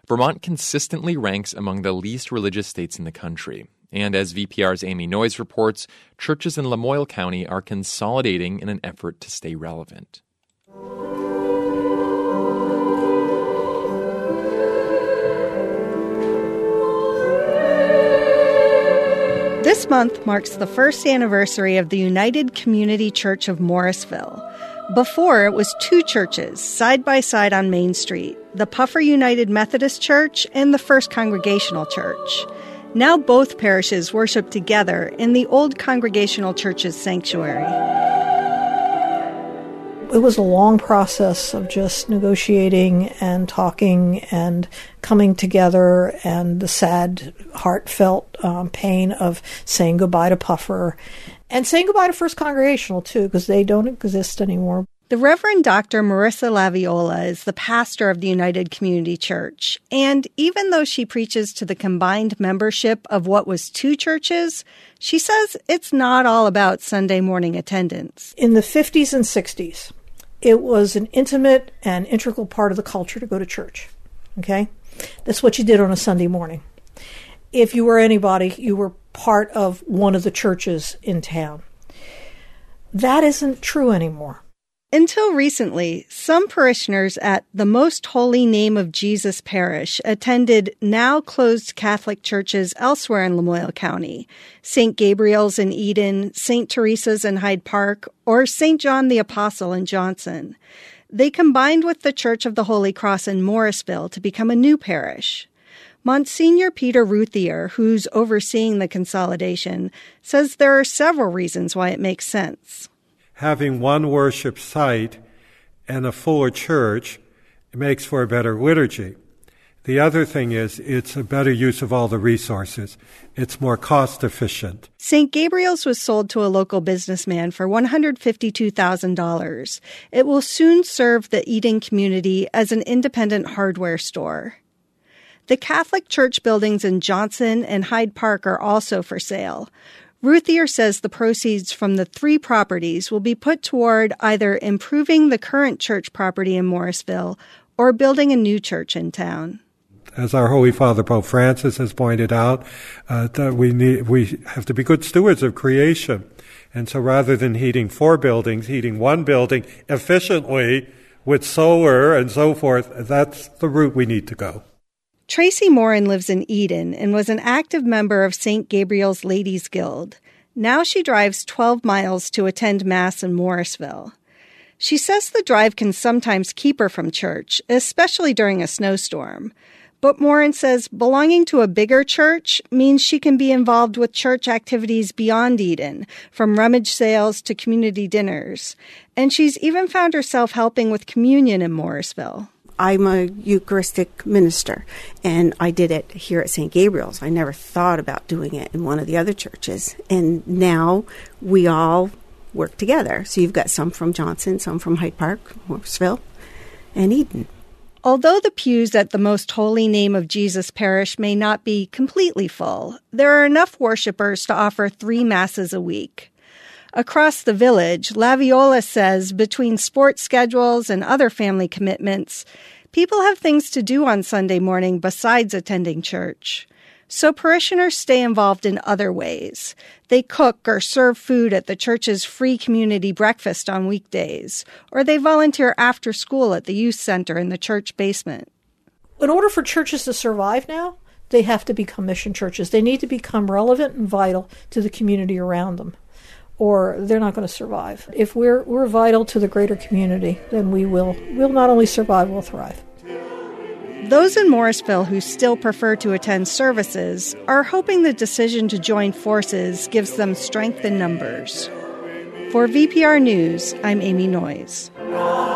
Vermont consistently ranks among the least religious states in the country. And as VPR's Amy Noyes reports, churches in Lamoille County are consolidating in an effort to stay relevant. This month marks the first anniversary of the United Community Church of Morrisville. Before, it was two churches, side by side on Main Street, the Puffer United Methodist Church and the First Congregational Church. Now both parishes worship together in the old Congregational Church's sanctuary. It was a long process of just negotiating and talking and coming together, and the sad, heartfelt pain of saying goodbye to Puffer and saying goodbye to First Congregational, too, because they don't exist anymore. The Reverend Dr. Marissa Laviola is the pastor of the United Community Church, and even though she preaches to the combined membership of what was two churches, she says it's not all about Sunday morning attendance. In the 50s and 60s, it was an intimate and integral part of the culture to go to church, okay? That's what you did on a Sunday morning. If you were anybody, you were part of one of the churches in town. That isn't true anymore. Until recently, some parishioners at the Most Holy Name of Jesus Parish attended now closed Catholic churches elsewhere in Lamoille County, St. Gabriel's in Eden, St. Teresa's in Hyde Park, or St. John the Apostle in Johnson. They combined with the Church of the Holy Cross in Morrisville to become a new parish. Monsignor Peter Routhier, who's overseeing the consolidation, says there are several reasons why it makes sense. Having one worship site and a fuller church makes for a better liturgy. The other thing is it's a better use of all the resources. It's more cost efficient. St. Gabriel's was sold to a local businessman for $152,000. It will soon serve the Eden community as an independent hardware store. The Catholic church buildings in Johnson and Hyde Park are also for sale. Routhier says the proceeds from the three properties will be put toward either improving the current church property in Morrisville or building a new church in town. As our Holy Father Pope Francis has pointed out, that we have to be good stewards of creation. And so rather than heating four buildings, heating one building efficiently with solar and so forth, that's the route we need to go. Tracy Morin lives in Eden and was an active member of St. Gabriel's Ladies Guild. Now she drives 12 miles to attend Mass in Morrisville. She says the drive can sometimes keep her from church, especially during a snowstorm. But Morin says belonging to a bigger church means she can be involved with church activities beyond Eden, from rummage sales to community dinners. And she's even found herself helping with communion in Morrisville. I'm a Eucharistic minister, and I did it here at St. Gabriel's. I never thought about doing it in one of the other churches. And now we all work together. So you've got some from Johnson, some from Hyde Park, Morrisville, and Eden. Although the pews at the Most Holy Name of Jesus Parish may not be completely full, there are enough worshipers to offer 3 masses a week. Across the village, Laviola says between sports schedules and other family commitments, people have things to do on Sunday morning besides attending church. So parishioners stay involved in other ways. They cook or serve food at the church's free community breakfast on weekdays, or they volunteer after school at the youth center in the church basement. In order for churches to survive now, they have to become mission churches. They need to become relevant and vital to the community around them, or they're not going to survive. If we're vital to the greater community, then we'll not only survive, we'll thrive. Those in Morrisville who still prefer to attend services are hoping the decision to join forces gives them strength in numbers. For VPR News, I'm Amy Noyes.